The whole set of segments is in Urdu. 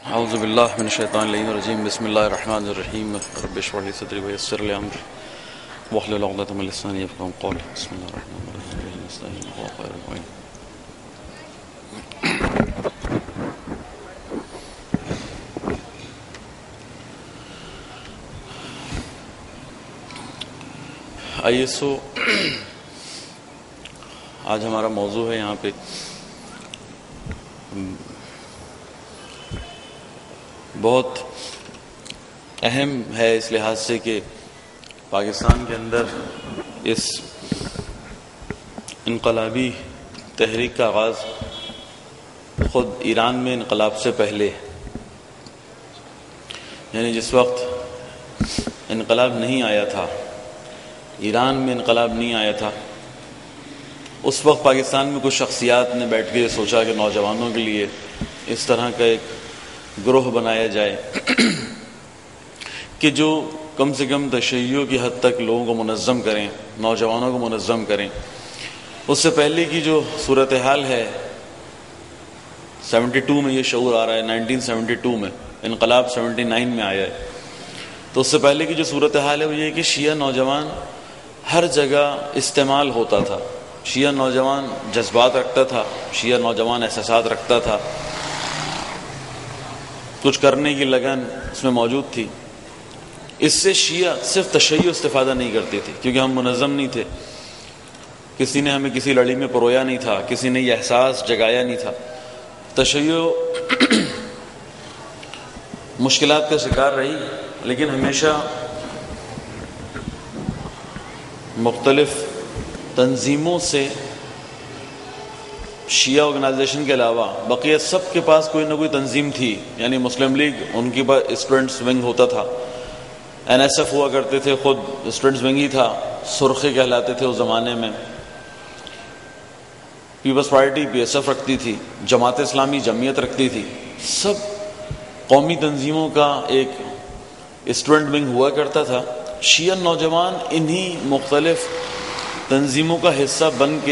اعوذ باللہ من الشیطان الرجیم بسم اللہ الرحمن الرحیم رب اشرح لي صدری ویسر لي امری واحلل عقدۃ من لسانی یفقهوا قولی بسم اللہ الرحمن الرحیم نستعین وهو خیر المعین. آئیے آج ہمارا موضوع ہے یہاں پہ بہت اہم ہے اس لحاظ سے کہ پاکستان کے اندر اس انقلابی تحریک کا آغاز خود ایران میں انقلاب سے پہلے، یعنی جس وقت انقلاب نہیں آیا تھا، ایران میں انقلاب نہیں آیا تھا، اس وقت پاکستان میں کچھ شخصیات نے بیٹھ کے سوچا کہ نوجوانوں کے لیے اس طرح کا ایک گروہ بنایا جائے کہ جو کم سے کم تشیع کی حد تک لوگوں کو منظم کریں، نوجوانوں کو منظم کریں. اس سے پہلے کی جو صورتحال ہے 72 میں یہ شعور آ رہا ہے، 1972 میں انقلاب 79 میں آیا ہے، تو اس سے پہلے کی جو صورتحال ہے وہ یہ کہ شیعہ نوجوان ہر جگہ استعمال ہوتا تھا. شیعہ نوجوان جذبات رکھتا تھا، شیعہ نوجوان احساسات رکھتا تھا، کچھ کرنے کی لگن اس میں موجود تھی. اس سے شیعہ صرف تشیع استفادہ نہیں کرتی تھی کیونکہ ہم منظم نہیں تھے، کسی نے ہمیں کسی لڑی میں پرویا نہیں تھا، کسی نے یہ احساس جگایا نہیں تھا. تشیع مشکلات کا شکار رہی، لیکن ہمیشہ مختلف تنظیموں سے شیعہ آرگنائزیشن کے علاوہ بقیہ سب کے پاس کوئی نہ کوئی تنظیم تھی. یعنی مسلم لیگ، ان کے پاس اسٹوڈنٹس ونگ ہوتا تھا، NSF ہوا کرتے تھے، خود اسٹوڈنٹس ونگ ہی تھا، سرخے کہلاتے تھے اس زمانے میں. پیپلز پارٹی PSF رکھتی تھی، جماعت اسلامی جمعیت رکھتی تھی. سب قومی تنظیموں کا ایک اسٹوڈنٹ ونگ ہوا کرتا تھا. شیعہ نوجوان انہی مختلف تنظیموں کا حصہ بن کے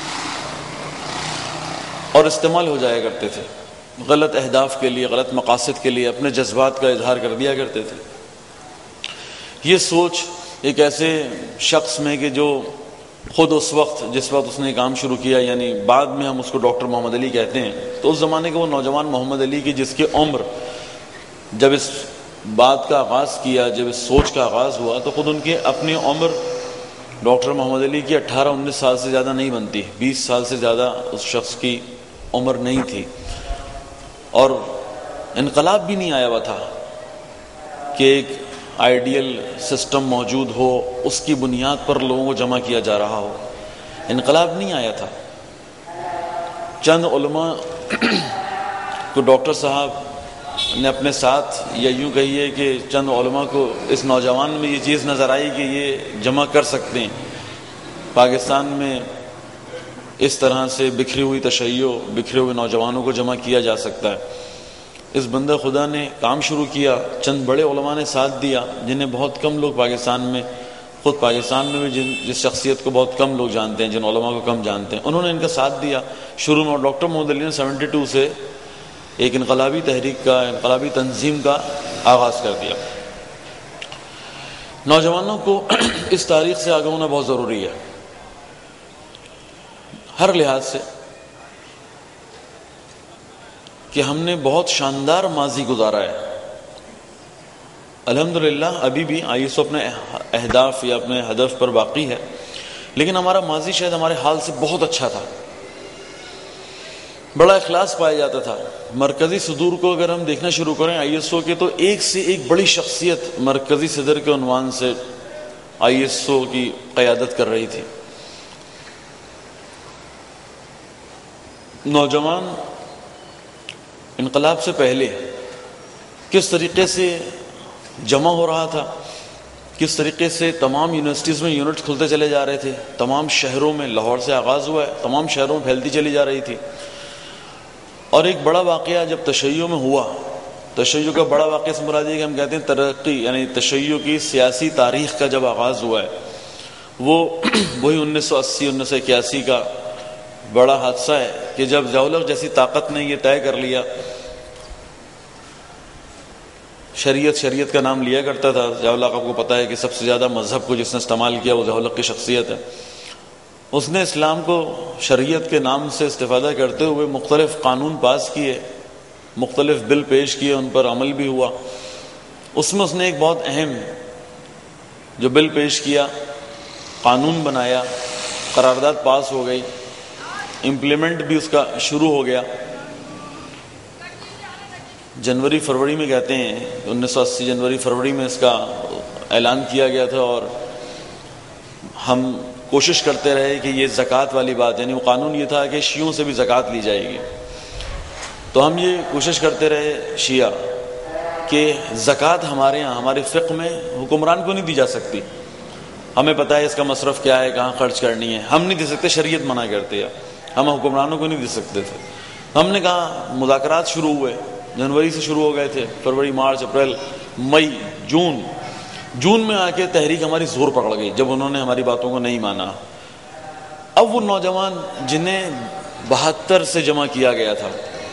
اور استعمال ہو جایا کرتے تھے، غلط اہداف کے لیے، غلط مقاصد کے لیے اپنے جذبات کا اظہار کر دیا کرتے تھے. یہ سوچ ایک ایسے شخص میں کہ جو خود اس وقت جس وقت اس نے کام شروع کیا، یعنی بعد میں ہم اس کو ڈاکٹر محمد علی کہتے ہیں، تو اس زمانے کے وہ نوجوان محمد علی کی جس کی عمر جب اس بات کا آغاز کیا، جب اس سوچ کا آغاز ہوا، تو خود ان کی اپنی عمر ڈاکٹر محمد علی کی 18-19 سال سے زیادہ نہیں بنتی، 20 سال سے زیادہ اس شخص کی عمر نہیں تھی. اور انقلاب بھی نہیں آیا ہوا تھا کہ ایک آئیڈیل سسٹم موجود ہو، اس کی بنیاد پر لوگوں کو جمع کیا جا رہا ہو. انقلاب نہیں آیا تھا. چند علماء کو ڈاکٹر صاحب نے اپنے ساتھ، یا یوں کہیے کہ چند علماء کو اس نوجوان میں یہ چیز نظر آئی کہ یہ جمع کر سکتے ہیں پاکستان میں، اس طرح سے بکھری ہوئی تشیع، بکھرے ہوئے نوجوانوں کو جمع کیا جا سکتا ہے. اس بندہ خدا نے کام شروع کیا، چند بڑے علماء نے ساتھ دیا جنہیں بہت کم لوگ پاکستان میں، خود پاکستان میں بھی جس شخصیت کو بہت کم لوگ جانتے ہیں، جن علماء کو کم جانتے ہیں، انہوں نے ان کا ساتھ دیا شروع میں. اور ڈاکٹر محمد علی نے 72 سے ایک انقلابی تحریک کا، انقلابی تنظیم کا آغاز کر دیا. نوجوانوں کو اس تاریخ سے آگاہ ہونا بہت ضروری ہے ہر لحاظ سے، کہ ہم نے بہت شاندار ماضی گزارا ہے. الحمدللہ ابھی بھی ISO اپنے اہداف یا اپنے ہدف پر باقی ہے، لیکن ہمارا ماضی شاید ہمارے حال سے بہت اچھا تھا. بڑا اخلاص پایا جاتا تھا. مرکزی صدور کو اگر ہم دیکھنا شروع کریں ISO کے، تو ایک سے ایک بڑی شخصیت مرکزی صدر کے عنوان سے ISO کی قیادت کر رہی تھی. نوجوان انقلاب سے پہلے کس طریقے سے جمع ہو رہا تھا، کس طریقے سے تمام یونیورسٹیز میں یونٹس کھلتے چلے جا رہے تھے، تمام شہروں میں، لاہور سے آغاز ہوا ہے، تمام شہروں میں پھیلتی چلی جا رہی تھی. اور ایک بڑا واقعہ جب تشیع میں ہوا، تشیع کا بڑا واقعہ سے مراد یہ کہ ہم کہتے ہیں ترقی، یعنی تشیع کی سیاسی تاریخ کا جب آغاز ہوا ہے، وہ وہی 1980-1981 کا بڑا حادثہ ہے کہ جب ضیاء الحق جیسی طاقت نے یہ طے کر لیا شریعت کا نام لیا کرتا تھا. ضیاء الحق آپ کو پتہ ہے کہ سب سے زیادہ مذہب کو جس نے استعمال کیا وہ ضیاء الحق کی شخصیت ہے. اس نے اسلام کو شریعت کے نام سے استفادہ کرتے ہوئے مختلف قانون پاس کیے، مختلف بل پیش کیے، ان پر عمل بھی ہوا. اس میں اس نے ایک بہت اہم جو بل پیش کیا، قانون بنایا، قرارداد پاس ہو گئی، امپلیمنٹ بھی اس کا شروع ہو گیا. جنوری فروری میں کہتے ہیں 1980 جنوری فروری میں اس کا اعلان کیا گیا تھا، اور ہم کوشش کرتے رہے کہ یہ زکوٰۃ والی بات، یعنی وہ قانون یہ تھا کہ شیعوں سے بھی زکوٰۃ لی جائے گی. تو ہم یہ کوشش کرتے رہے شیعہ کہ زکوٰۃ ہمارے یہاں ہمارے فقہ میں حکمران کو نہیں دی جا سکتی. ہمیں پتہ ہے اس کا مصرف کیا ہے، کہاں خرچ کرنی ہے، ہم نہیں دے سکتے، شریعت منع کرتے ہے، ہم حکمرانوں کو نہیں دے سکتے تھے. ہم نے کہا مذاکرات شروع ہوئے، جنوری سے شروع ہو گئے تھے، فروری، مارچ، اپریل، مئی، جون میں آ کے تحریک ہماری زور پکڑ گئی جب انہوں نے ہماری باتوں کو نہیں مانا. اب وہ نوجوان جنہیں 72 سے جمع کیا گیا تھا،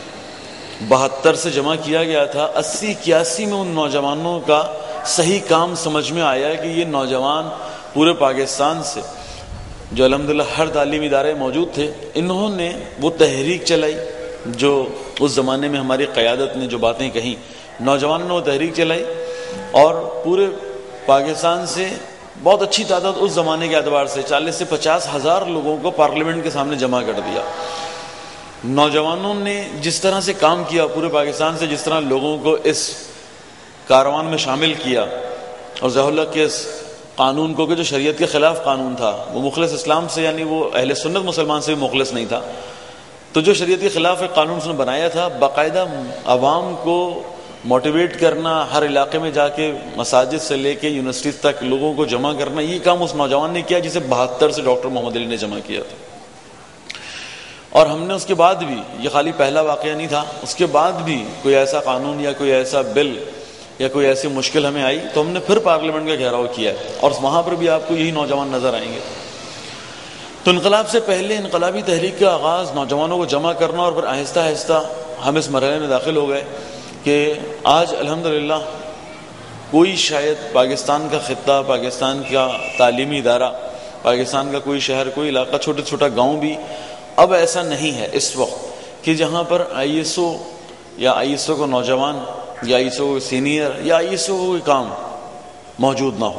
72 سے جمع کیا گیا تھا، 80-81 میں ان نوجوانوں کا صحیح کام سمجھ میں آیا کہ یہ نوجوان پورے پاکستان سے جو الحمدللہ ہر تعلیمی ادارے موجود تھے، انہوں نے وہ تحریک چلائی جو اس زمانے میں ہماری قیادت نے جو باتیں کہیں، نوجوانوں نے وہ تحریک چلائی اور پورے پاکستان سے بہت اچھی تعداد اس زمانے کے اعتبار سے 40 سے 50 ہزار لوگوں کو پارلیمنٹ کے سامنے جمع کر دیا. نوجوانوں نے جس طرح سے کام کیا پورے پاکستان سے، جس طرح لوگوں کو اس کاروان میں شامل کیا، اور ضیاء الحق کے اس قانون کو کہ جو شریعت کے خلاف قانون تھا، وہ مخلص اسلام سے یعنی وہ اہل سنت مسلمان سے بھی مخلص نہیں تھا، تو جو شریعت کے خلاف ایک قانون اس نے بنایا تھا، باقاعدہ عوام کو موٹیویٹ کرنا، ہر علاقے میں جا کے مساجد سے لے کے یونیورسٹیز تک لوگوں کو جمع کرنا، یہ کام اس نوجوان نے کیا جسے 72 سے ڈاکٹر محمد علی نے جمع کیا تھا. اور ہم نے اس کے بعد بھی، یہ خالی پہلا واقعہ نہیں تھا، اس کے بعد بھی کوئی ایسا قانون یا کوئی ایسا بل یا کوئی ایسی مشکل ہمیں آئی تو ہم نے پھر پارلیمنٹ کا گھیراؤ کیا ہے، اور وہاں پر بھی آپ کو یہی نوجوان نظر آئیں گے. تو انقلاب سے پہلے انقلابی تحریک کا آغاز، نوجوانوں کو جمع کرنا، اور پھر آہستہ آہستہ ہم اس مرحلے میں داخل ہو گئے کہ آج الحمدللہ کوئی شاید پاکستان کا خطہ، پاکستان کا تعلیمی ادارہ، پاکستان کا کوئی شہر، کوئی علاقہ، چھوٹا گاؤں بھی اب ایسا نہیں ہے اس وقت کہ جہاں پر آئی ایس او یا آئی ایس او کو نوجوان یا آئی ایس او سینئر یا آئی ایس او کوئی کام موجود نہ ہو.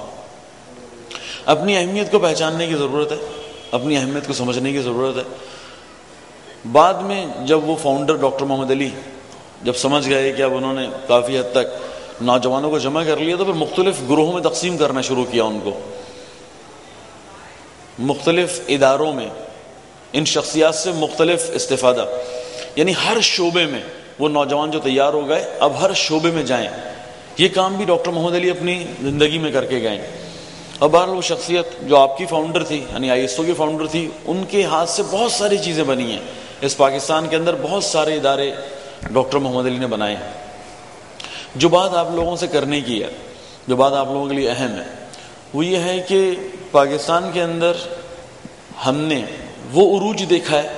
اپنی اہمیت کو پہچاننے کی ضرورت ہے، اپنی اہمیت کو سمجھنے کی ضرورت ہے. بعد میں جب وہ فاؤنڈر ڈاکٹر محمد علی جب سمجھ گئے کہ اب انہوں نے کافی حد تک نوجوانوں کو جمع کر لیا، تو پھر مختلف گروہوں میں تقسیم کرنا شروع کیا ان کو، مختلف اداروں میں ان شخصیات سے مختلف استفادہ، یعنی ہر شعبے میں وہ نوجوان جو تیار ہو گئے اب ہر شعبے میں جائیں. یہ کام بھی ڈاکٹر محمد علی اپنی زندگی میں کر کے گئے. اب بہرحال وہ شخصیت جو آپ کی فاؤنڈر تھی، یعنی آئی ایس او کی فاؤنڈر تھی، ان کے ہاتھ سے بہت ساری چیزیں بنی ہیں. اس پاکستان کے اندر بہت سارے ادارے ڈاکٹر محمد علی نے بنائے ہیں. جو بات آپ لوگوں سے کرنے کی ہے، جو بات آپ لوگوں کے لیے اہم ہے، وہ یہ ہے کہ پاکستان کے اندر ہم نے وہ عروج دیکھا ہے،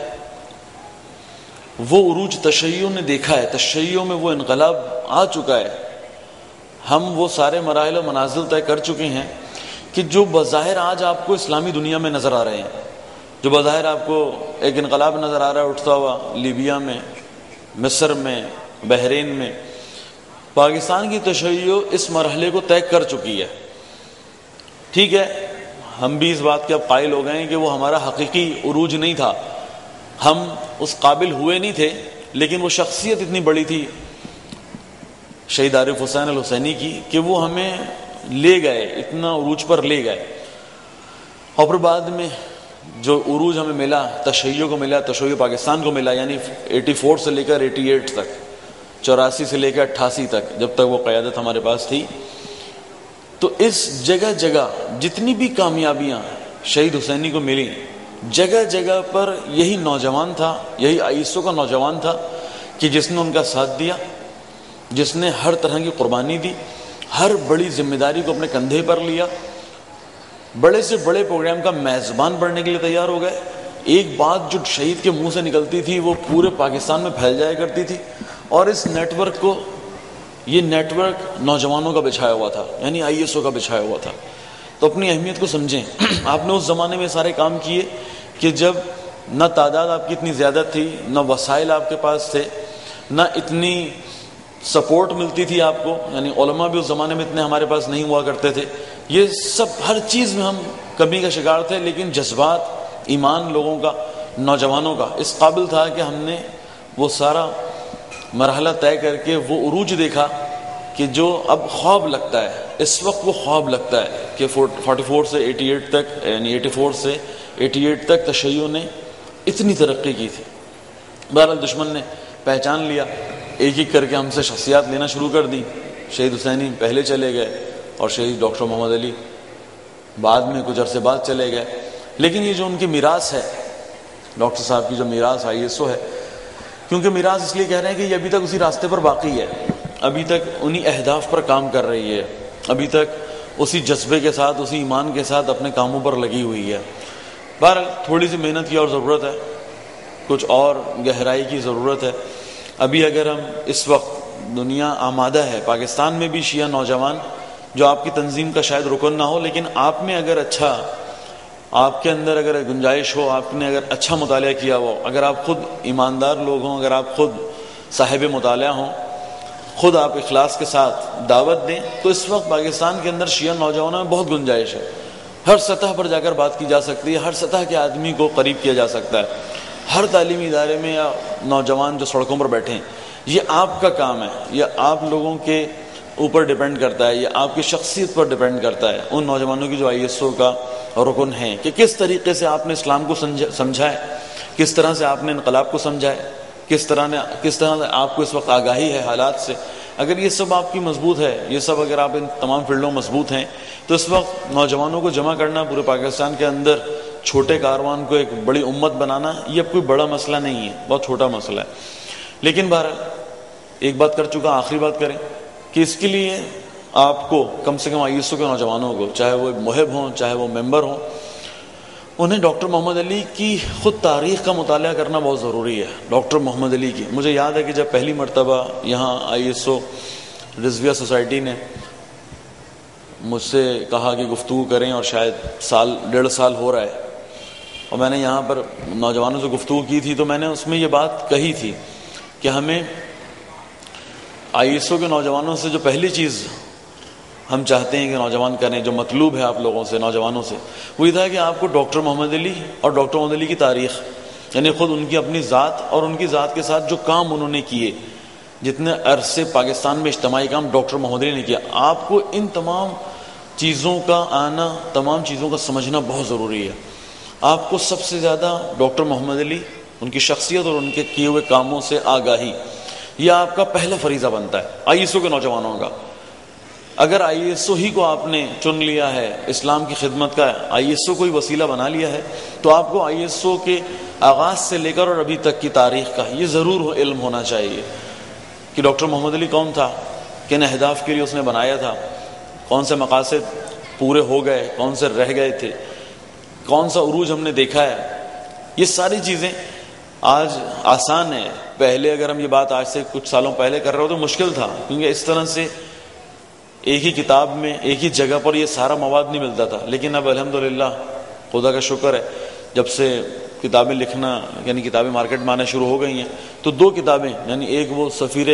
وہ عروج تشیع نے دیکھا ہے، تشیع میں وہ انقلاب آ چکا ہے. ہم وہ سارے مراحل و منازل طے کر چکے ہیں کہ جو بظاہر آج آپ کو اسلامی دنیا میں نظر آ رہے ہیں، جو بظاہر آپ کو ایک انقلاب نظر آ رہا ہے اٹھتا ہوا لیبیا میں، مصر میں، بحرین میں، پاکستان کی تشیع اس مرحلے کو طے کر چکی ہے. ٹھیک ہے، ہم بھی اس بات کے اب قائل ہو گئے ہیں کہ وہ ہمارا حقیقی عروج نہیں تھا، ہم اس قابل ہوئے نہیں تھے، لیکن وہ شخصیت اتنی بڑی تھی شہید عارف حسین الحسینی کی کہ وہ ہمیں لے گئے، اتنا عروج پر لے گئے. اور پھر بعد میں جو عروج ہمیں ملا، تشیع کو ملا، تشیع پاکستان کو ملا، یعنی 84 سے لے کر 88 تک، 84 سے لے کر 88 تک، جب تک وہ قیادت ہمارے پاس تھی. تو اس جگہ جگہ جتنی بھی کامیابیاں شہید حسینی کو ملی، جگہ جگہ پر یہی نوجوان تھا، یہی آئی ایس او کا نوجوان تھا کہ جس نے ان کا ساتھ دیا، جس نے ہر طرح کی قربانی دی، ہر بڑی ذمہ داری کو اپنے کندھے پر لیا، بڑے سے بڑے پروگرام کا میزبان بننے کے لیے تیار ہو گئے. ایک بات جو شہید کے منہ سے نکلتی تھی وہ پورے پاکستان میں پھیل جایا کرتی تھی، اور اس نیٹ ورک کو یہ نیٹ ورک نوجوانوں کا بچھایا ہوا تھا، یعنی ISO کا بچھایا ہوا تھا. تو اپنی اہمیت کو سمجھیں. آپ نے اس زمانے میں سارے کام کیے کہ جب نہ تعداد آپ کی اتنی زیادہ تھی، نہ وسائل آپ کے پاس تھے، نہ اتنی سپورٹ ملتی تھی آپ کو، یعنی علماء بھی اس زمانے میں اتنے ہمارے پاس نہیں ہوا کرتے تھے. یہ سب ہر چیز میں ہم کمی کا شکار تھے، لیکن جذبات، ایمان لوگوں کا، نوجوانوں کا اس قابل تھا کہ ہم نے وہ سارا مرحلہ طے کر کے وہ عروج دیکھا کہ جو اب خواب لگتا ہے، اس وقت وہ خواب لگتا ہے کہ 44 سے 88 تک، یعنی 84 سے 88 تک تشیع نے اتنی ترقی کی تھی. بہرحال دشمن نے پہچان لیا، ایک ایک کر کے ہم سے شخصیات لینا شروع کر دی. شہید حسینی پہلے چلے گئے اور شہید ڈاکٹر محمد علی بعد میں کچھ عرصے بعد چلے گئے. لیکن یہ جو ان کی میراث ہے، ڈاکٹر صاحب کی جو میراث ISO ہے، کیونکہ میراث اس لیے کہہ رہے ہیں کہ یہ ابھی تک اسی راستے پر باقی ہے، ابھی تک انہی اہداف پر کام کر رہی ہے، ابھی تک اسی جذبے کے ساتھ، اسی ایمان کے ساتھ اپنے کاموں پر لگی ہوئی ہے. بہرحال تھوڑی سی محنت کی اور ضرورت ہے، کچھ اور گہرائی کی ضرورت ہے. ابھی اگر ہم اس وقت، دنیا آمادہ ہے، پاکستان میں بھی شیعہ نوجوان جو آپ کی تنظیم کا شاید رکن نہ ہو، لیکن آپ میں اگر اچھا، آپ کے اندر اگر گنجائش ہو، آپ نے اگر اچھا مطالعہ کیا ہو، اگر آپ خود ایماندار لوگ ہوں، اگر آپ خود صاحب مطالعہ ہوں، خود آپ اخلاص کے ساتھ دعوت دیں، تو اس وقت پاکستان کے اندر شیعہ نوجوانوں میں بہت گنجائش ہے. ہر سطح پر جا کر بات کی جا سکتی ہے، ہر سطح کے آدمی کو قریب کیا جا سکتا ہے. ہر تعلیمی ادارے میں یا نوجوان جو سڑکوں پر بیٹھیں، یہ آپ کا کام ہے، یہ آپ لوگوں کے اوپر ڈیپینڈ کرتا ہے، یہ آپ کی شخصیت پر ڈیپینڈ کرتا ہے، ان نوجوانوں کی جو ISO کا رکن ہیں، کہ کس طریقے سے آپ نے اسلام کو سمجھا ہے، کس طرح سے آپ نے انقلاب کو سمجھا ہے، کس طرح سے آپ کو اس وقت آگاہی ہے حالات سے. اگر یہ سب آپ کی مضبوط ہے، یہ سب اگر آپ ان تمام فیلڈوں مضبوط ہیں، تو اس وقت نوجوانوں کو جمع کرنا پورے پاکستان کے اندر، چھوٹے کاروان کو ایک بڑی امت بنانا، یہ اب کوئی بڑا مسئلہ نہیں ہے، بہت چھوٹا مسئلہ ہے. لیکن بہرحال ایک بات کر چکا، آخری بات کریں کہ اس کے لیے آپ کو کم سے کم ISO کے نوجوانوں کو، چاہے وہ محب ہوں، چاہے وہ ممبر ہوں، انہیں ڈاکٹر محمد علی کی خود تاریخ کا مطالعہ کرنا بہت ضروری ہے. ڈاکٹر محمد علی کی، مجھے یاد ہے کہ جب پہلی مرتبہ یہاں ISO رضویہ سوسائٹی نے مجھ سے کہا کہ گفتگو کریں، اور شاید 1.5 سال ہو رہا ہے، اور میں نے یہاں پر نوجوانوں سے گفتگو کی تھی، تو میں نے اس میں یہ بات کہی تھی کہ ہمیں ISO کے نوجوانوں سے جو پہلی چیز ہم چاہتے ہیں کہ نوجوان کریں، جو مطلوب ہے آپ لوگوں سے، نوجوانوں سے، وہ یہ تھا کہ آپ کو ڈاکٹر محمد علی اور ڈاکٹر محمد علی کی تاریخ، یعنی خود ان کی اپنی ذات اور ان کی ذات کے ساتھ جو کام انہوں نے کیے، جتنے عرصے پاکستان میں اجتماعی کام ڈاکٹر محمد علی نے کیا، آپ کو ان تمام چیزوں کا آنا، تمام چیزوں کا سمجھنا بہت ضروری ہے. آپ کو سب سے زیادہ ڈاکٹر محمد علی، ان کی شخصیت اور ان کے کیے ہوئے کاموں سے آگاہی، یہ آپ کا پہلا فریضہ بنتا ہے ISO کے نوجوانوں کا. اگر ISO ہی کو آپ نے چن لیا ہے، اسلام کی خدمت کا ISO کو ہی وسیلہ بنا لیا ہے، تو آپ کو ISO کے آغاز سے لے کر اور ابھی تک کی تاریخ کا یہ ضرور علم ہونا چاہیے کہ ڈاکٹر محمد علی کون تھا، کن اہداف کے لیے اس نے بنایا تھا، کون سے مقاصد پورے ہو گئے، کون سے رہ گئے تھے، کون سا عروج ہم نے دیکھا ہے. یہ ساری چیزیں آج آسان ہے، پہلے اگر ہم یہ بات آج سے کچھ سالوں پہلے کر رہے ہو تو مشکل تھا، کیونکہ اس طرح سے ایک ہی کتاب میں، ایک ہی جگہ پر یہ سارا مواد نہیں ملتا تھا. لیکن اب الحمدللہ خدا کا شکر ہے، جب سے کتابیں لکھنا، یعنی کتابیں مارکیٹ میں آنا شروع ہو گئی ہیں، تو 2 کتابیں، یعنی ایک وہ سفیر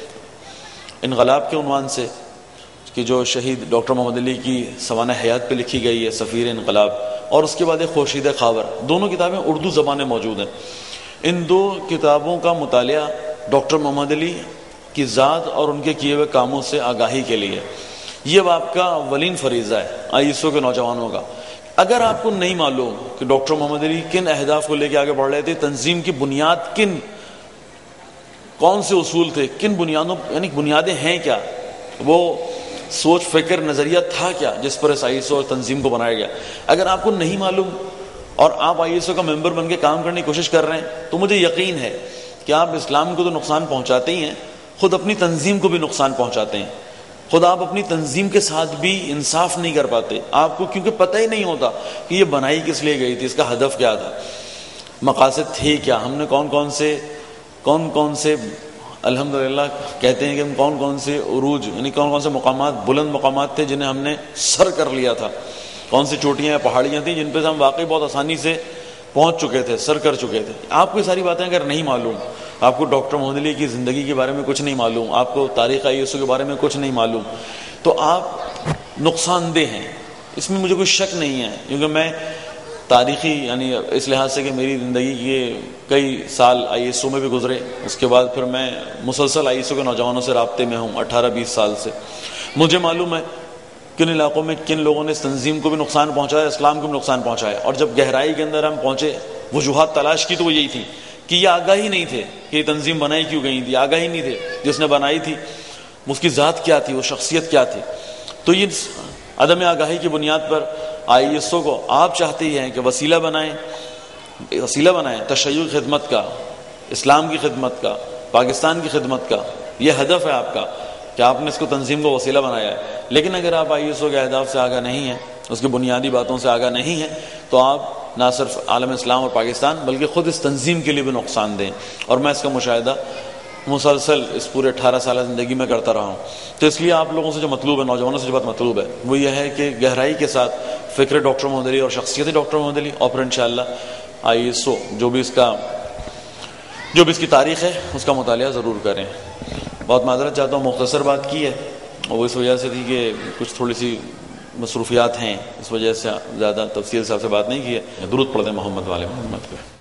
انقلاب کے عنوان سے کہ جو شہید ڈاکٹر محمد علی کی سوانح حیات پہ لکھی گئی ہے، سفیر انقلاب، اور اس کے بعد ایک خورشید خاور، دونوں کتابیں اردو زبان میں موجود ہیں. ان 2 کتابوں کا مطالعہ ڈاکٹر محمد علی کی ذات اور ان کے کیے ہوئے کاموں سے آگاہی کے لیے، یہ اب آپ کا اولین فریضہ ہے ISO کے نوجوانوں کا. اگر آپ کو نہیں معلوم کہ ڈاکٹر محمد علی کن اہداف کو لے کے آگے بڑھ رہے تھے، تنظیم کی بنیاد کون سے اصول تھے، کن بنیادوں، یعنی بنیادیں ہیں کیا، وہ سوچ فکر نظریہ تھا کیا جس پر اس ISO اور تنظیم کو بنایا گیا، اگر آپ کو نہیں معلوم اور آپ ISO کا ممبر بن کے کام کرنے کی کوشش کر رہے ہیں، تو مجھے یقین ہے کہ آپ اسلام کو تو نقصان پہنچاتے ہی ہیں، خود اپنی تنظیم کو بھی نقصان پہنچاتے ہیں. خود آپ اپنی تنظیم کے ساتھ بھی انصاف نہیں کر پاتے، آپ کو کیونکہ پتہ ہی نہیں ہوتا کہ یہ بنائی کس لیے گئی تھی، اس کا ہدف کیا تھا، مقاصد تھے کیا، ہم نے کون کون سے الحمدللہ کہتے ہیں کہ ہم کون کون سے عروج یعنی کون کون سے مقامات بلند مقامات تھے جنہیں ہم نے سر کر لیا تھا، کون سی چوٹیاں یا پہاڑیاں تھیں جن پہ ہم واقعی بہت آسانی سے پہنچ چکے تھے، سر کر چکے تھے۔ آپ کو یہ ساری باتیں اگر نہیں معلوم، آپ کو ڈاکٹر محمد علی کی زندگی کے بارے میں کچھ نہیں معلوم، آپ کو تاریخ ISO کے بارے میں کچھ نہیں معلوم، تو آپ نقصان دہ ہیں، اس میں مجھے کوئی شک نہیں ہے، کیونکہ میں تاریخی یعنی اس لحاظ سے کہ میری زندگی کے کئی سال ISO میں بھی گزرے، اس کے بعد پھر میں مسلسل ISO کے نوجوانوں سے رابطے میں ہوں 18-20 سال سے، مجھے معلوم ہے کن علاقوں میں کن لوگوں نے اس تنظیم کو بھی نقصان پہنچایا، اسلام کو بھی نقصان پہنچایا، اور جب گہرائی کے اندر ہم پہنچے وجوہات تلاش کی تو وہ یہی تھی کہ یہ آگاہی نہیں تھے کہ یہ تنظیم بنائی کیوں گئی تھی، آگاہی نہیں تھے جس نے بنائی تھی اس کی ذات کیا تھی، وہ شخصیت کیا تھی۔ تو یہ عدم آگاہی کی بنیاد پر ISO کو آپ چاہتے ہی ہیں کہ وسیلہ بنائیں تشیع خدمت کا، اسلام کی خدمت کا، پاکستان کی خدمت کا، یہ ہدف ہے آپ کا کہ آپ نے اس کو تنظیم کو وسیلہ بنایا ہے۔ لیکن اگر آپ ISO کے اہداف سے آگاہ نہیں ہیں، اس کی بنیادی باتوں سے آگاہ نہیں ہیں، تو آپ نہ صرف عالم اسلام اور پاکستان بلکہ خود اس تنظیم کے لیے بھی نقصان دیں، اور میں اس کا مشاہدہ مسلسل اس پورے 18 سالہ زندگی میں کرتا رہا ہوں۔ تو اس لیے آپ لوگوں سے جو مطلوب ہے، نوجوانوں سے جو بات مطلوب ہے، وہ یہ ہے کہ گہرائی کے ساتھ فکر ڈاکٹر محمد علی اور شخصیت ڈاکٹر محمد علی، اور پھر انشاءاللہ ISO جو بھی اس کی تاریخ ہے اس کا مطالعہ ضرور کریں۔ بہت معذرت چاہتا ہوں، مختصر بات کی ہے، اور وہ اس وجہ سے تھی کہ کچھ تھوڑی سی مصروفیات ہیں، اس وجہ سے زیادہ تفصیل سے آپ سے بات نہیں کی ہے۔ درود پڑھتے ہیں محمد والے محمد پہ۔